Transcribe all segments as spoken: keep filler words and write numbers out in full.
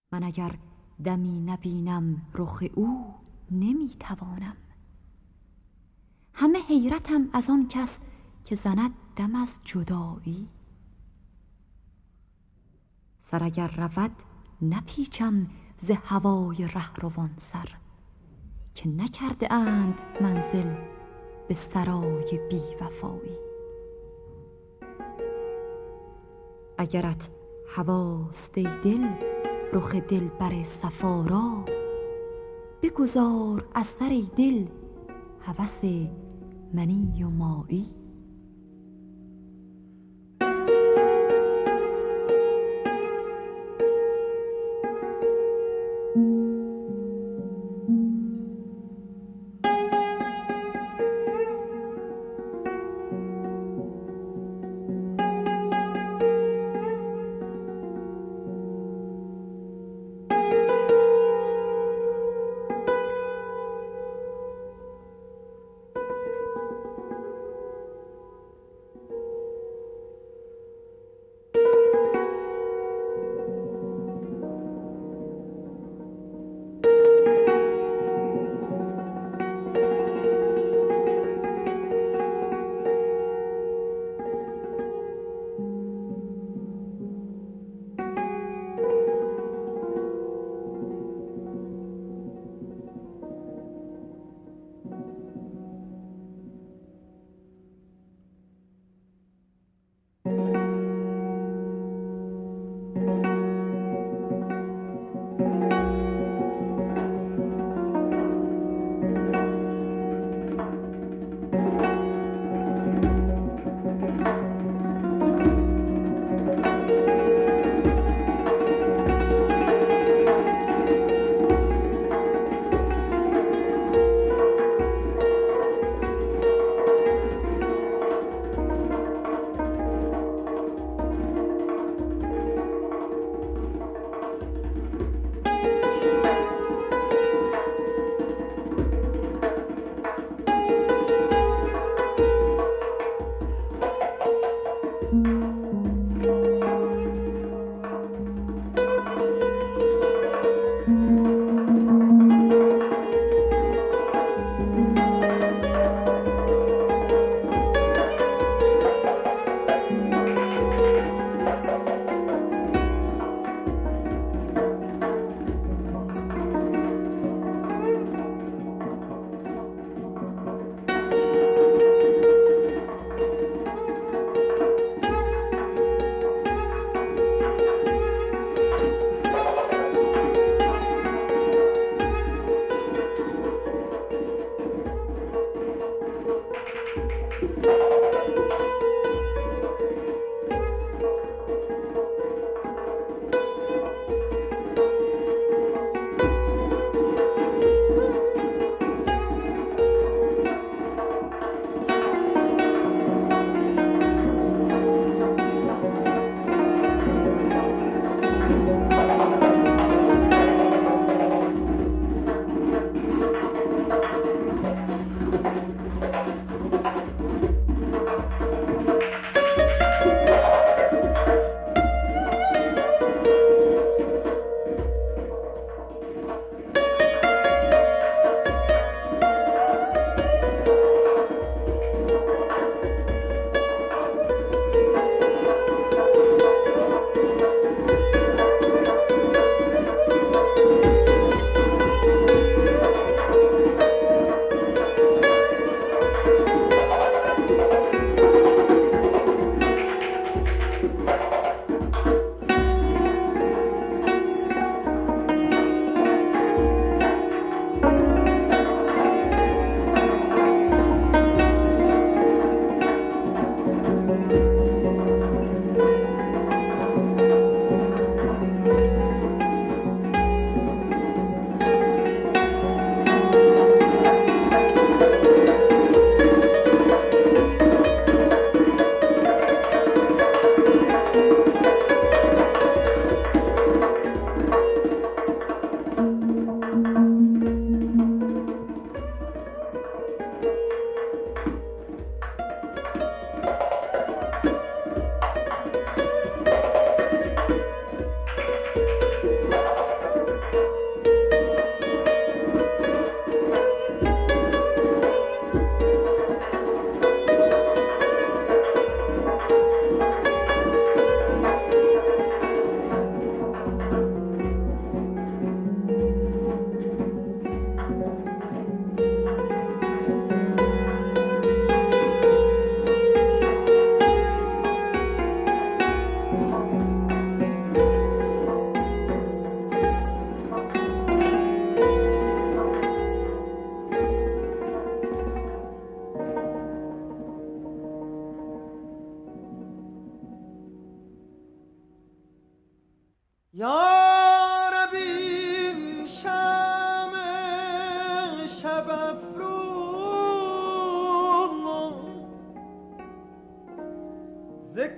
من اگر دمی نبینم رخ او نمیتوانم. همه حیرتم از آن کس که زند دم از جدایی. سر اگر رود نپیچم ز هوای رهروان سر، که نکرده اند منزل به سرای بی وفایی. اگرت هواست ای دل رخ دلبر صفا را، بگذار از سر ای دل هوس منی و مایی.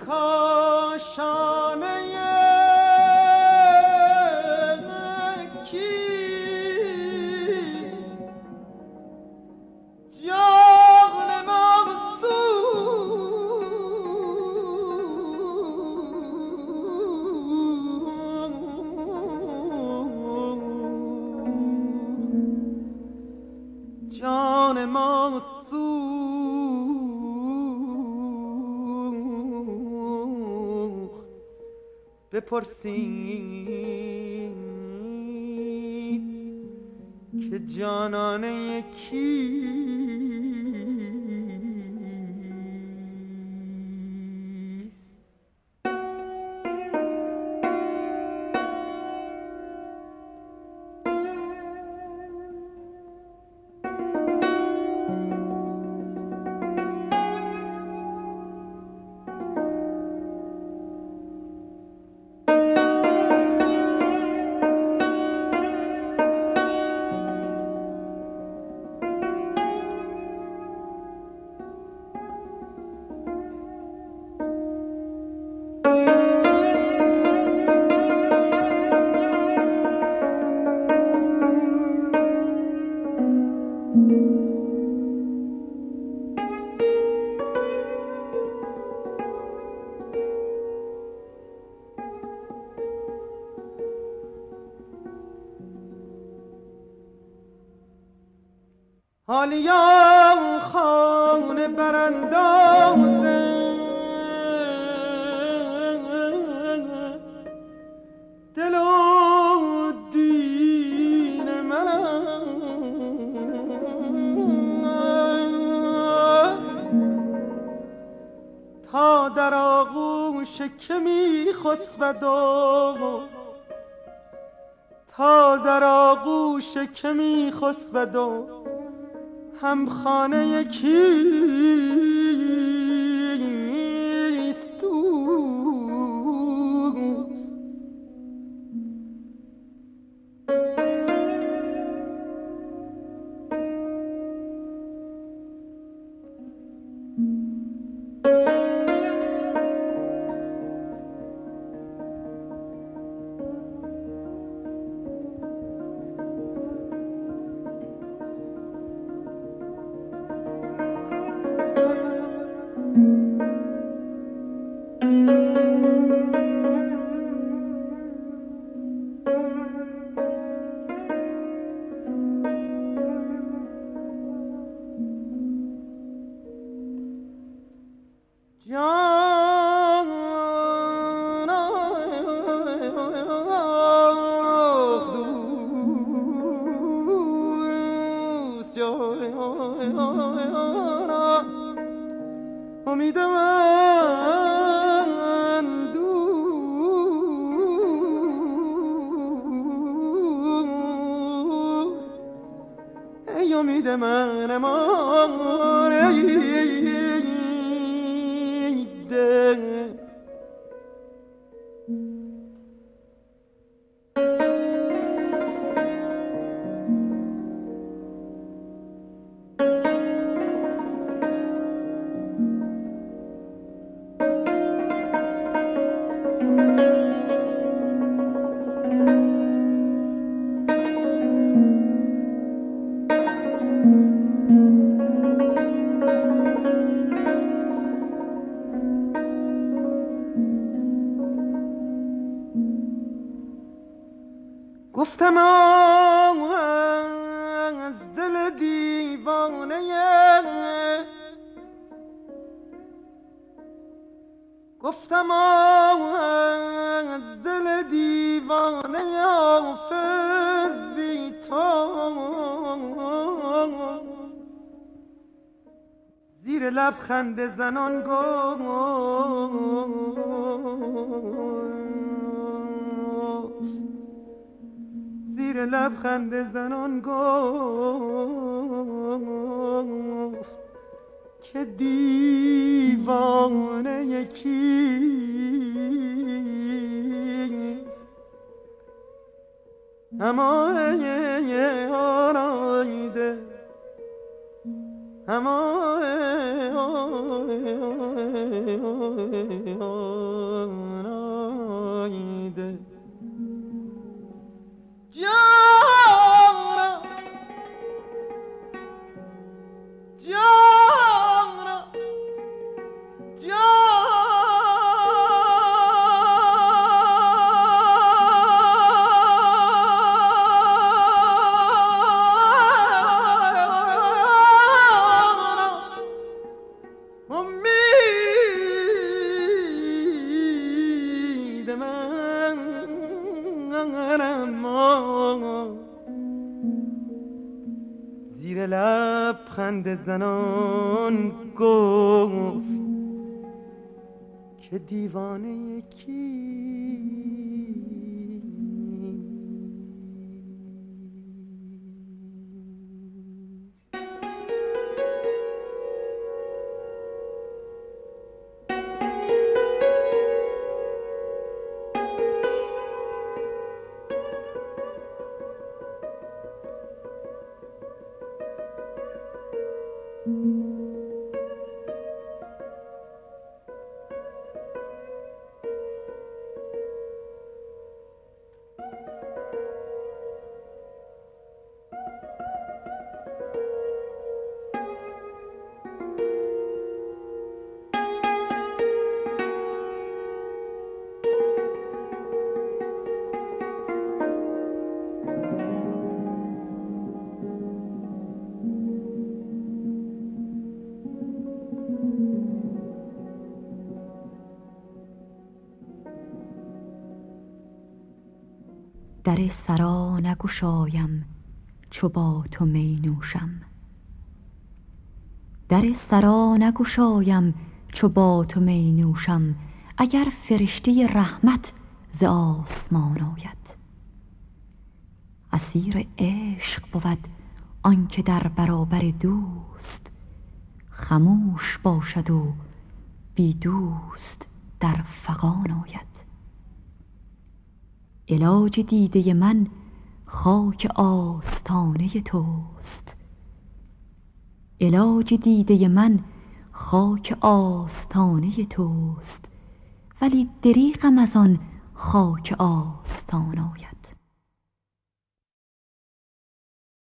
کاشانه کیست جان مغسوس جان مغسوس بپرسید که جانانه کیست حالیا خانه براندازه دل و دین منم تا در آغوش که می خسبد و تا در آغوش که می خسبد و هم خانه یکیست دوست امید من دوست ای امید من امان ای دل گفتم از دل دیوانه گفتم از دل دیوانه حافظ بی تو زیر لب خنده زنان گفت زیر لب خنده زنان گفت که دیوانه یکیست اما آرایده همایده جانا جانا جانا زیر لب خنده زنان گفت که دیوانه کی در سرا نگشایم چو با تو می نوشم، در سرا نگشایم چو با تو می نوشم، اگر فرشته رحمت ز آسمان آید. اسیر عشق بود آنکه در برابر دوست خموش باشد و بی دوست در فغان آید. علاج دیده من خاک آستانه توست، علاج دیده من خاک آستانه توست، ولی دریغم از آن خاک آستان آید.